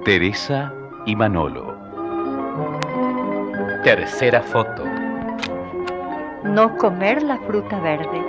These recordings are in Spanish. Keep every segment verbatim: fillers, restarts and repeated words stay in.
Teresa y Manolo. Tercera foto. No comer la fruta verde.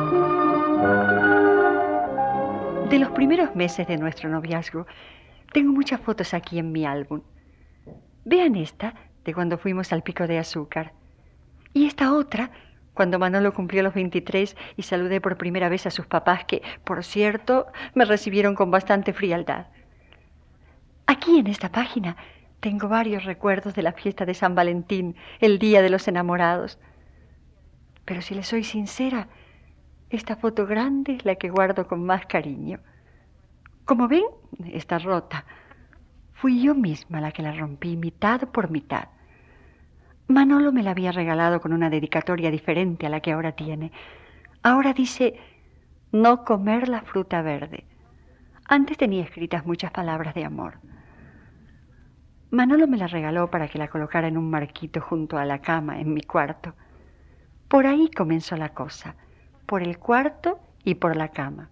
De los primeros meses de nuestro noviazgo, tengo muchas fotos aquí en mi álbum. Vean esta, de cuando fuimos al Pico de Azúcar. Y esta otra, cuando Manolo cumplió los veintitrés y saludé por primera vez a sus papás, que, por cierto, me recibieron con bastante frialdad. Aquí en esta página tengo varios recuerdos de la fiesta de San Valentín, el día de los enamorados. Pero si les soy sincera, esta foto grande es la que guardo con más cariño. Como ven, está rota. Fui yo misma la que la rompí mitad por mitad. Manolo me la había regalado con una dedicatoria diferente a la que ahora tiene. Ahora dice, no comer la fruta verde. Antes tenía escritas muchas palabras de amor. Manolo me la regaló para que la colocara en un marquito junto a la cama en mi cuarto. Por ahí comenzó la cosa, por el cuarto y por la cama.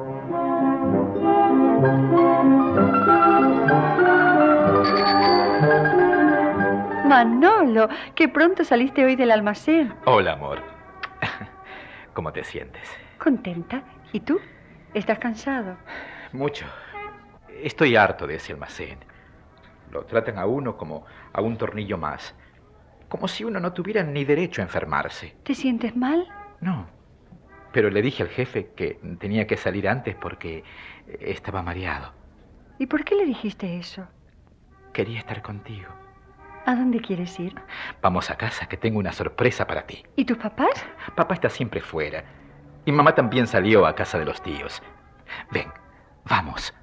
Manolo, qué pronto saliste hoy del almacén. Hola, amor. ¿Cómo te sientes? Contenta. ¿Y tú? ¿Estás cansado? Mucho. Estoy harto de ese almacén. Lo tratan a uno como a un tornillo más. Como si uno no tuviera ni derecho a enfermarse. ¿Te sientes mal? No. Pero le dije al jefe que tenía que salir antes porque estaba mareado. ¿Y por qué le dijiste eso? Quería estar contigo. ¿A dónde quieres ir? Vamos a casa, que tengo una sorpresa para ti. ¿Y tus papás? Papá está siempre fuera. Y mamá también salió a casa de los tíos. Ven, vamos.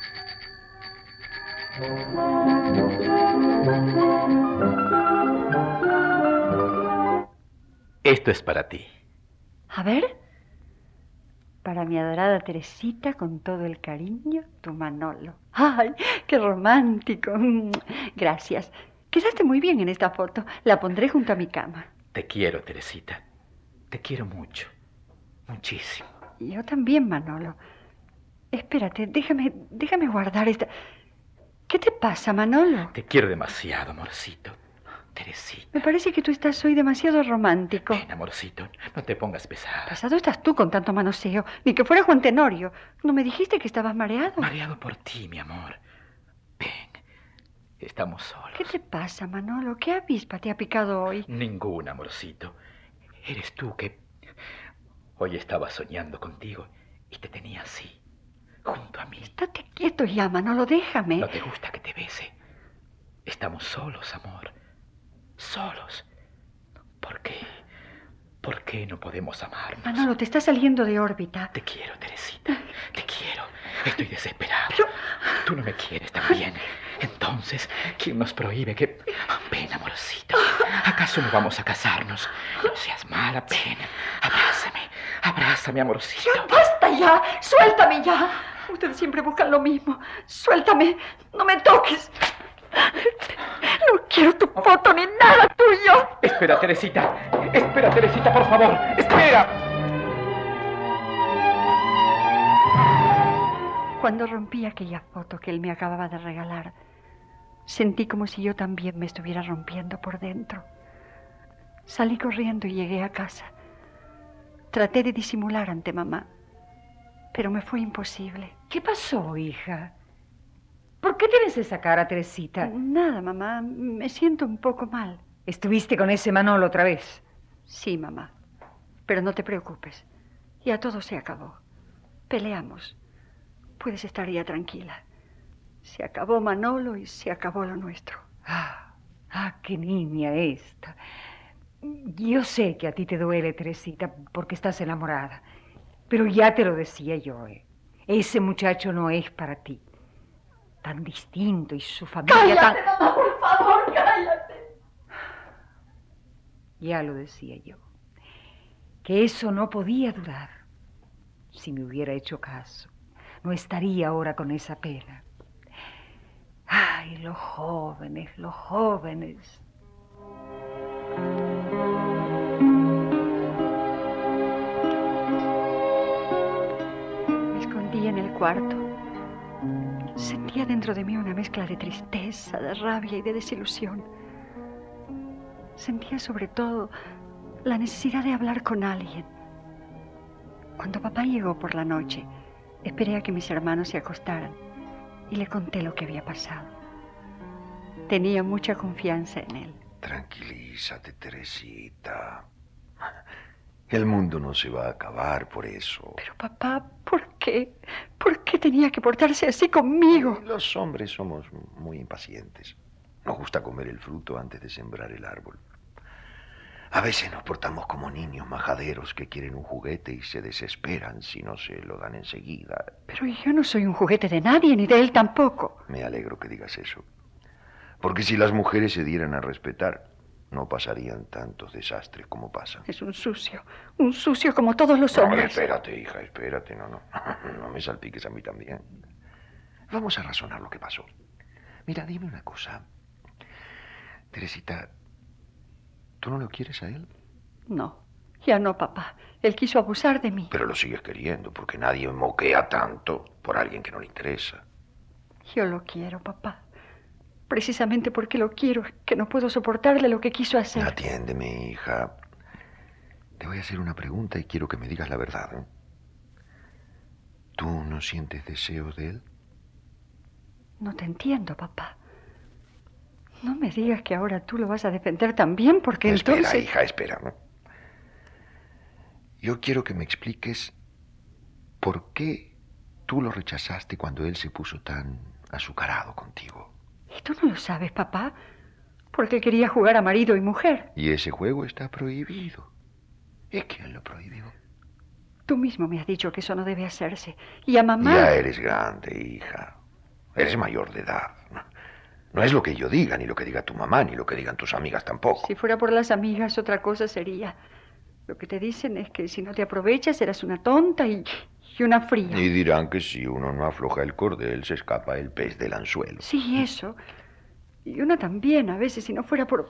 Esto es para ti. A ver. Para mi adorada Teresita, con todo el cariño, tu Manolo. ¡Ay, qué romántico! Gracias. Quedaste muy bien en esta foto. La pondré junto a mi cama. Te quiero, Teresita. Te quiero mucho. Muchísimo. Yo también, Manolo. Espérate, déjame, déjame guardar esta... ¿Qué te pasa, Manolo? Te quiero demasiado, amorcito. Teresita. Me parece que tú estás hoy demasiado romántico. Ven, amorcito, no te pongas pesada. Pesado estás tú con tanto manoseo. Ni que fuera Juan Tenorio. ¿No me dijiste que estabas mareado? Mareado por ti, mi amor. Ven, estamos solos. ¿Qué te pasa, Manolo? ¿Qué avispa te ha picado hoy? Ninguna, amorcito. Eres tú que... Hoy estaba soñando contigo y te tenía así, junto a mí. Estate quieto ya, Manolo, déjame. ¿No te gusta que te bese? Estamos solos, amor. Solos. ¿Por qué? ¿Por qué no podemos amarnos? Manolo, te estás saliendo de órbita. Te quiero, Teresita. Te quiero. Estoy desesperado. Pero... Tú no me quieres también. Entonces, ¿quién nos prohíbe que... Ven, amorcito. ¿Acaso no vamos a casarnos? No seas mala, ven. Abrázame. Abrázame, amorcito. ¡Ya, basta ya! ¡Suéltame ya! Ustedes siempre buscan lo mismo. ¡Suéltame! ¡No me toques! No quiero tu foto ni nada tuyo. Espera, Teresita. Espera, Teresita, por favor. Espera. Cuando rompí aquella foto que él me acababa de regalar, sentí como si yo también me estuviera rompiendo por dentro. Salí corriendo y llegué a casa. Traté de disimular ante mamá, pero me fue imposible. ¿Qué pasó, hija? ¿Por qué tienes esa cara, Teresita? Nada, mamá. Me siento un poco mal. ¿Estuviste con ese Manolo otra vez? Sí, mamá. Pero no te preocupes. Ya todo se acabó. Peleamos. Puedes estar ya tranquila. Se acabó Manolo y se acabó lo nuestro. Ah, ah, qué niña esta. Yo sé que a ti te duele, Teresita, porque estás enamorada. Pero ya te lo decía yo, ¿eh? Ese muchacho no es para ti. Tan distinto y su familia ¡Cállate, tan... mamá, por favor, cállate! Ya lo decía yo. Que eso no podía durar. Si me hubiera hecho caso, no estaría ahora con esa pena. Ay, los jóvenes, los jóvenes. Me escondí en el cuarto. Sentía dentro de mí una mezcla de tristeza, de rabia y de desilusión. Sentía sobre todo la necesidad de hablar con alguien. Cuando papá llegó por la noche, esperé a que mis hermanos se acostaran y le conté lo que había pasado. Tenía mucha confianza en él. Tranquilízate, Teresita. El mundo no se va a acabar por eso. Pero papá, ¿por qué? ¿Por qué tenía que portarse así conmigo? Los hombres somos muy impacientes. Nos gusta comer el fruto antes de sembrar el árbol. A veces nos portamos como niños majaderos que quieren un juguete y se desesperan si no se lo dan enseguida. Pero yo no soy un juguete de nadie, ni de él tampoco. Me alegro que digas eso. Porque si las mujeres se dieran a respetar, no pasarían tantos desastres como pasan. Es un sucio, un sucio como todos los No, hombres. espérate, hija, espérate, no, no. No me salpiques a mí también. Vamos a razonar lo que pasó. Mira, dime una cosa. Teresita, ¿tú no lo quieres a él? No, ya no, papá. Él quiso abusar de mí. Pero lo sigues queriendo, porque nadie moquea tanto por alguien que no le interesa. Yo lo quiero, papá. Precisamente porque lo quiero, que no puedo soportarle lo que quiso hacer. Atiéndeme, hija. Te voy a hacer una pregunta y quiero que me digas la verdad, ¿eh? ¿Tú no sientes deseos de él? No te entiendo, papá. No me digas que ahora tú lo vas a defender también, porque espera, entonces... Espera, hija, espera, ¿no? Yo quiero que me expliques por qué tú lo rechazaste cuando él se puso tan azucarado contigo. ¿Y tú no lo sabes, papá? Porque él quería jugar a marido y mujer. Y ese juego está prohibido. ¿Y quién lo prohibió? Tú mismo me has dicho que eso no debe hacerse. Y a mamá... Ya eres grande, hija. Eres mayor de edad. No es lo que yo diga, ni lo que diga tu mamá, ni lo que digan tus amigas tampoco. Si fuera por las amigas, otra cosa sería. Lo que te dicen es que si no te aprovechas, eres una tonta y, y una fría. Y dirán que si uno no afloja el cordel, se escapa el pez del anzuelo. Sí, eso. Y una también, a veces, si no fuera por...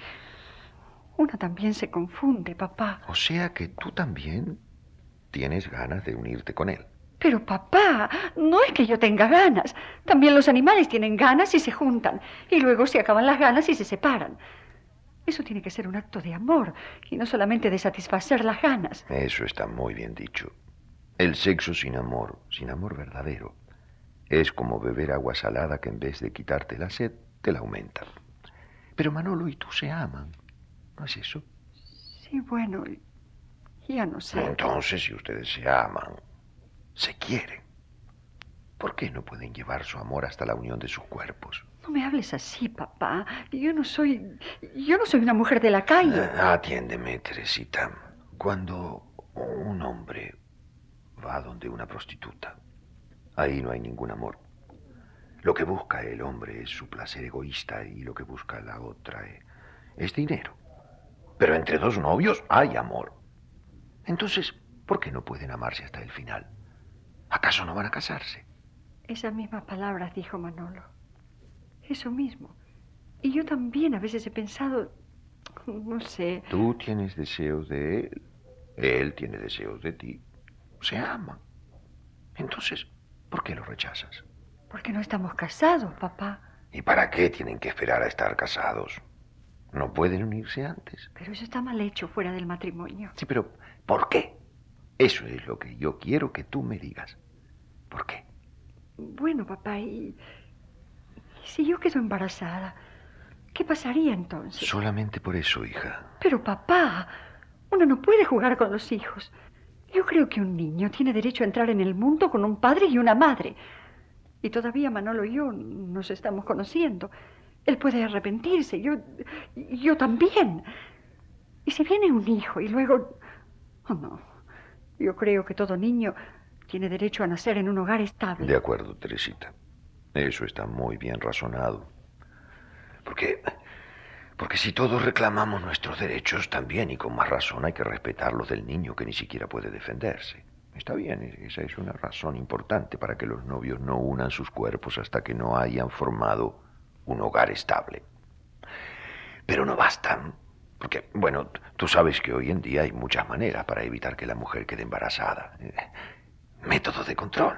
Una también se confunde, papá. O sea que tú también tienes ganas de unirte con él. Pero, papá, no es que yo tenga ganas. También los animales tienen ganas y se juntan. Y luego se acaban las ganas y se separan. Eso tiene que ser un acto de amor y no solamente de satisfacer las ganas. Eso está muy bien dicho. El sexo sin amor, sin amor verdadero, es como beber agua salada que en vez de quitarte la sed, te la aumenta. Pero Manolo y tú se aman, ¿no es eso? Sí, bueno, ya no sé. Entonces, si ustedes se aman, se quieren, ¿por qué no pueden llevar su amor hasta la unión de sus cuerpos? No me hables así, papá. Yo no soy... Yo no soy una mujer de la calle. Ah, atiéndeme, Teresita. Cuando un hombre va donde una prostituta, ahí no hay ningún amor. Lo que busca el hombre es su placer egoísta y lo que busca la otra es dinero. Pero entre dos novios hay amor. Entonces, ¿por qué no pueden amarse hasta el final? ¿Acaso no van a casarse? Esas mismas palabras dijo Manolo. Eso mismo. Y yo también a veces he pensado, no sé... Tú tienes deseos de él, él tiene deseos de ti. Se aman. Entonces, ¿por qué lo rechazas? Porque no estamos casados, papá. ¿Y para qué tienen que esperar a estar casados? ¿No pueden unirse antes? Pero eso está mal hecho fuera del matrimonio. Sí, pero ¿por qué? Eso es lo que yo quiero que tú me digas. ¿Por qué? Bueno, papá, y... ¿Y si yo quedo embarazada? ¿Qué pasaría entonces? Solamente por eso, hija. Pero, papá, uno no puede jugar con los hijos. Yo creo que un niño tiene derecho a entrar en el mundo con un padre y una madre. Y todavía Manolo y yo nos estamos conociendo. Él puede arrepentirse, yo, yo también. Y si viene un hijo y luego... Oh, no. Yo creo que todo niño tiene derecho a nacer en un hogar estable. De acuerdo, Teresita. Eso está muy bien razonado. Porque, porque si todos reclamamos nuestros derechos también, y con más razón hay que respetar los del niño que ni siquiera puede defenderse. Está bien, esa es una razón importante para que los novios no unan sus cuerpos hasta que no hayan formado un hogar estable. Pero no bastan, porque, bueno, tú sabes que hoy en día hay muchas maneras para evitar que la mujer quede embarazada. Métodos de control.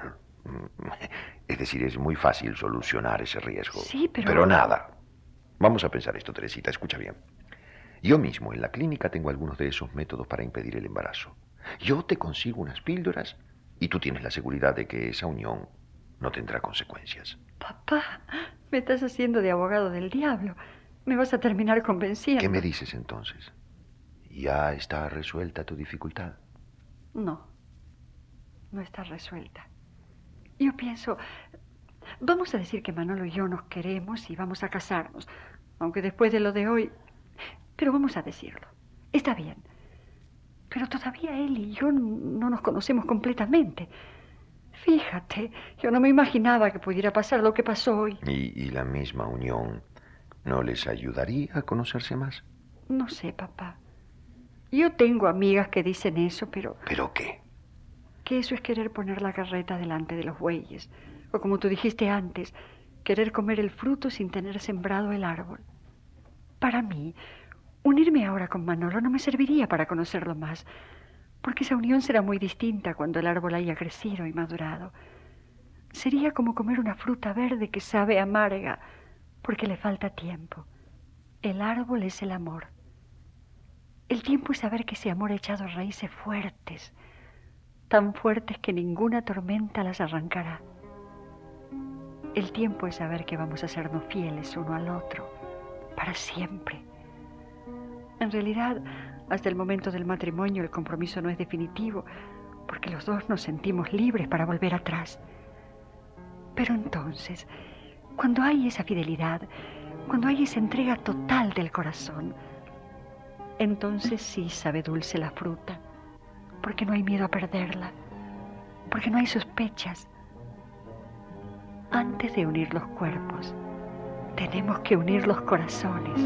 Es decir, es muy fácil solucionar ese riesgo. Sí, pero... Pero nada. Vamos a pensar esto, Teresita, escucha bien. Yo mismo en la clínica tengo algunos de esos métodos para impedir el embarazo. Yo te consigo unas píldoras y tú tienes la seguridad de que esa unión no tendrá consecuencias. Papá, me estás haciendo de abogado del diablo. Me vas a terminar convenciendo. ¿Qué me dices entonces? ¿Ya está resuelta tu dificultad? No, no está resuelta. Yo pienso, vamos a decir que Manolo y yo nos queremos y vamos a casarnos, aunque después de lo de hoy, pero vamos a decirlo. Está bien, pero todavía él y yo no nos conocemos completamente. Fíjate, yo no me imaginaba que pudiera pasar lo que pasó hoy. ¿Y, y la misma unión no les ayudaría a conocerse más? No sé, papá. Yo tengo amigas que dicen eso, pero... ¿Pero qué? Que eso es querer poner la carreta delante de los bueyes. O como tú dijiste antes, querer comer el fruto sin tener sembrado el árbol. Para mí, unirme ahora con Manolo no me serviría para conocerlo más, porque esa unión será muy distinta cuando el árbol haya crecido y madurado. Sería como comer una fruta verde que sabe amarga, porque le falta tiempo. El árbol es el amor. El tiempo es saber que ese amor ha echado raíces fuertes, tan fuertes que ninguna tormenta las arrancará. El tiempo es saber que vamos a sernos fieles uno al otro, para siempre. En realidad, hasta el momento del matrimonio el compromiso no es definitivo, porque los dos nos sentimos libres para volver atrás. Pero entonces, cuando hay esa fidelidad, cuando hay esa entrega total del corazón, entonces sí sabe dulce la fruta, porque no hay miedo a perderla, porque no hay sospechas. Antes de unir los cuerpos, tenemos que unir los corazones.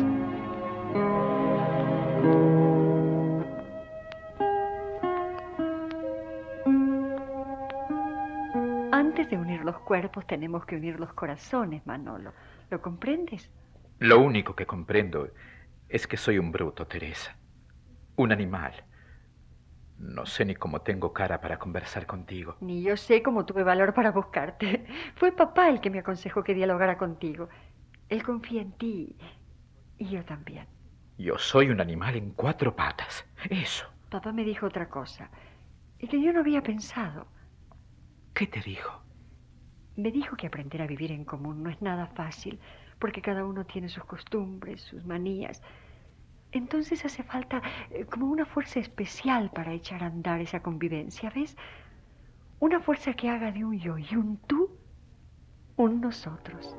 Antes de unir los cuerpos, tenemos que unir los corazones, Manolo. ¿Lo comprendes? Lo único que comprendo es que soy un bruto, Teresa. Un animal. No sé ni cómo tengo cara para conversar contigo. Ni yo sé cómo tuve valor para buscarte. Fue papá el que me aconsejó que dialogara contigo. Él confía en ti y yo también. Yo soy un animal en cuatro patas. Eso. Papá me dijo otra cosa, y que yo no había pensado. ¿Qué te dijo? Me dijo que aprender a vivir en común no es nada fácil, porque cada uno tiene sus costumbres, sus manías. Entonces hace falta eh, como una fuerza especial para echar a andar esa convivencia, ¿ves? Una fuerza que haga de un yo y un tú, un nosotros.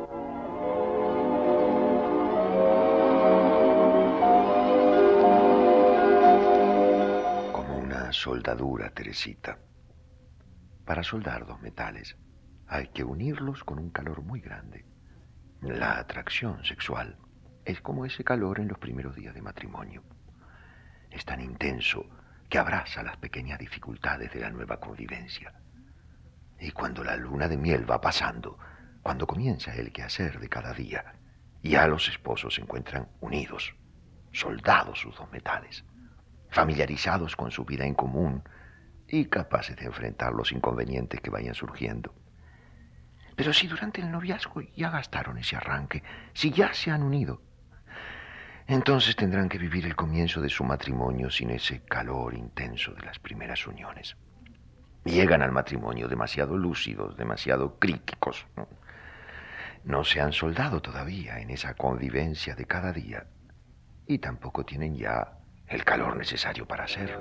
Como una soldadura, Teresita. Para soldar dos metales hay que unirlos con un calor muy grande. La atracción sexual es como ese calor en los primeros días de matrimonio. Es tan intenso que abraza las pequeñas dificultades de la nueva convivencia. Y cuando la luna de miel va pasando, cuando comienza el quehacer de cada día, ya los esposos se encuentran unidos, soldados sus dos metales, familiarizados con su vida en común y capaces de enfrentar los inconvenientes que vayan surgiendo. Pero si durante el noviazgo ya gastaron ese arranque, si ya se han unido, entonces tendrán que vivir el comienzo de su matrimonio sin ese calor intenso de las primeras uniones. Llegan al matrimonio demasiado lúcidos, demasiado críticos, ¿no? No se han soldado todavía en esa convivencia de cada día y tampoco tienen ya el calor necesario para hacerlo.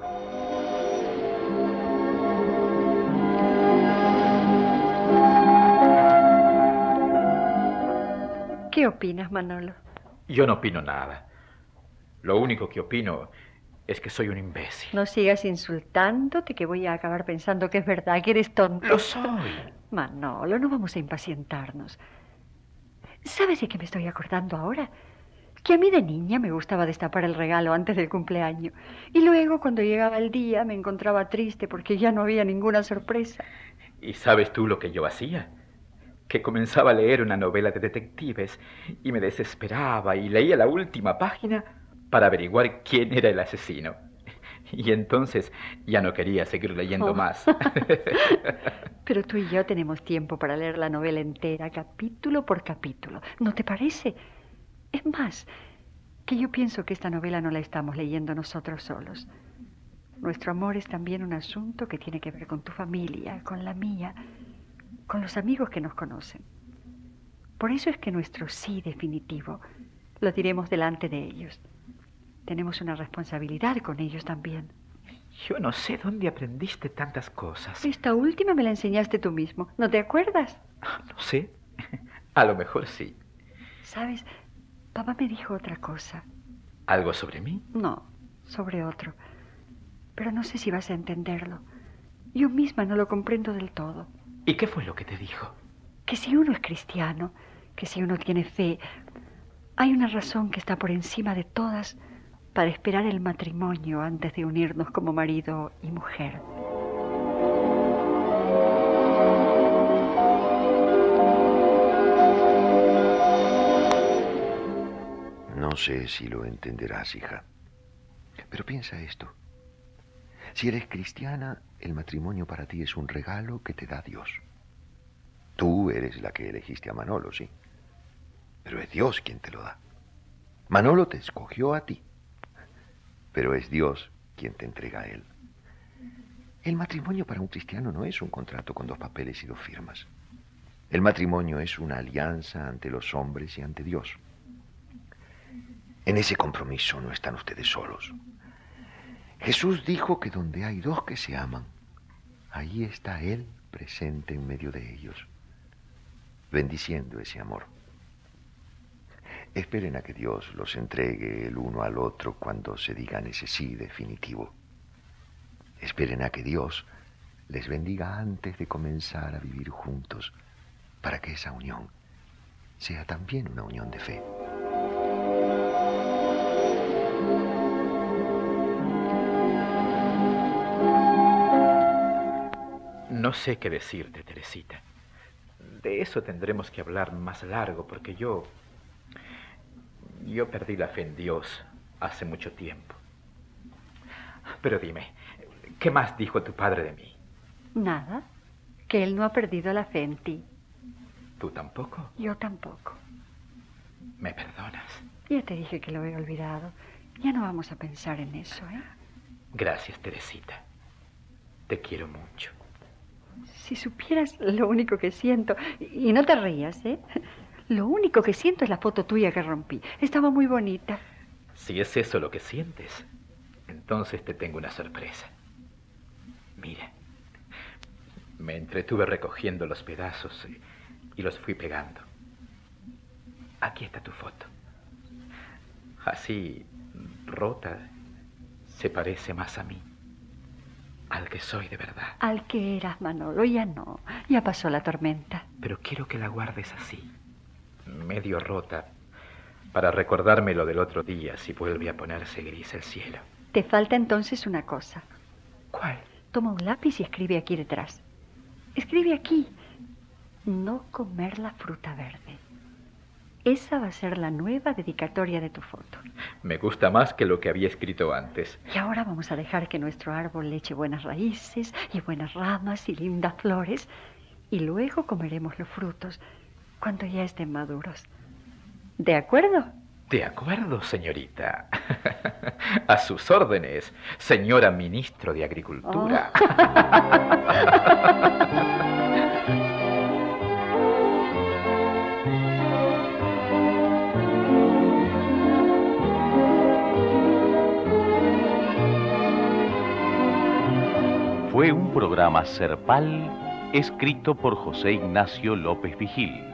¿Qué opinas, Manolo? Yo no opino nada. Lo único que opino es que soy un imbécil. No sigas insultándote, que voy a acabar pensando que es verdad, que eres tonto. Lo soy. Manolo, no vamos a impacientarnos. ¿Sabes de qué me estoy acordando ahora? Que a mí de niña me gustaba destapar el regalo antes del cumpleaños. Y luego, cuando llegaba el día, me encontraba triste porque ya no había ninguna sorpresa. ¿Y sabes tú lo que yo hacía? Que comenzaba a leer una novela de detectives y me desesperaba y leía la última página para averiguar quién era el asesino. Y entonces ya no quería seguir leyendo Oh. más. Pero tú y yo tenemos tiempo para leer la novela entera, capítulo por capítulo. ¿No te parece? Es más, que yo pienso que esta novela no la estamos leyendo nosotros solos. Nuestro amor es también un asunto que tiene que ver con tu familia, con la mía, con los amigos que nos conocen. Por eso es que nuestro sí definitivo lo diremos delante de ellos. Tenemos una responsabilidad con ellos también. Yo no sé dónde aprendiste tantas cosas. Esta última me la enseñaste tú mismo, ¿no te acuerdas? No sé. A lo mejor sí. ¿Sabes? Papá me dijo otra cosa. ¿Algo sobre mí? No, sobre otro. Pero no sé si vas a entenderlo. Yo misma no lo comprendo del todo. ¿Y qué fue lo que te dijo? Que si uno es cristiano, que si uno tiene fe, hay una razón que está por encima de todas para esperar el matrimonio antes de unirnos como marido y mujer. No sé si lo entenderás, hija. Pero piensa esto. Si eres cristiana, el matrimonio para ti es un regalo que te da Dios. Tú eres la que elegiste a Manolo, sí. Pero es Dios quien te lo da. Manolo te escogió a ti. Pero es Dios quien te entrega a él. El matrimonio para un cristiano no es un contrato con dos papeles y dos firmas. El matrimonio es una alianza ante los hombres y ante Dios. En ese compromiso no están ustedes solos. Jesús dijo que donde hay dos que se aman, ahí está Él presente en medio de ellos, bendiciendo ese amor. Esperen a que Dios los entregue el uno al otro cuando se digan ese sí definitivo. Esperen a que Dios les bendiga antes de comenzar a vivir juntos, para que esa unión sea también una unión de fe. No sé qué decirte, Teresita. De eso tendremos que hablar más largo, porque yo... Yo perdí la fe en Dios hace mucho tiempo. Pero dime, ¿qué más dijo tu padre de mí? Nada, que él no ha perdido la fe en ti. ¿Tú tampoco? Yo tampoco. ¿Me perdonas? Ya te dije que lo he olvidado. Ya no vamos a pensar en eso, ¿eh? Gracias, Teresita. Te quiero mucho. Si supieras lo único que siento, y no te rías, ¿eh? Lo único que siento es la foto tuya que rompí. Estaba muy bonita. Si es eso lo que sientes, entonces te tengo una sorpresa. Mira, me entretuve recogiendo los pedazos y, y los fui pegando. Aquí está tu foto. Así, rota, se parece más a mí, al que soy de verdad. Al que eras, Manolo, ya no. Ya pasó la tormenta. Pero quiero que la guardes así, medio rota, para recordarme lo del otro día si vuelve a ponerse gris el cielo. Te falta entonces una cosa. ¿Cuál? Toma un lápiz y escribe aquí detrás. Escribe aquí. No comer la fruta verde. Esa va a ser la nueva dedicatoria de tu foto. Me gusta más que lo que había escrito antes. Y ahora vamos a dejar que nuestro árbol le eche buenas raíces y buenas ramas y lindas flores. Y luego comeremos los frutos cuando ya estén maduros. ¿De acuerdo? De acuerdo, señorita. A sus órdenes, señora ministro de Agricultura. Fue un programa Serpal escrito por José Ignacio López Vigil.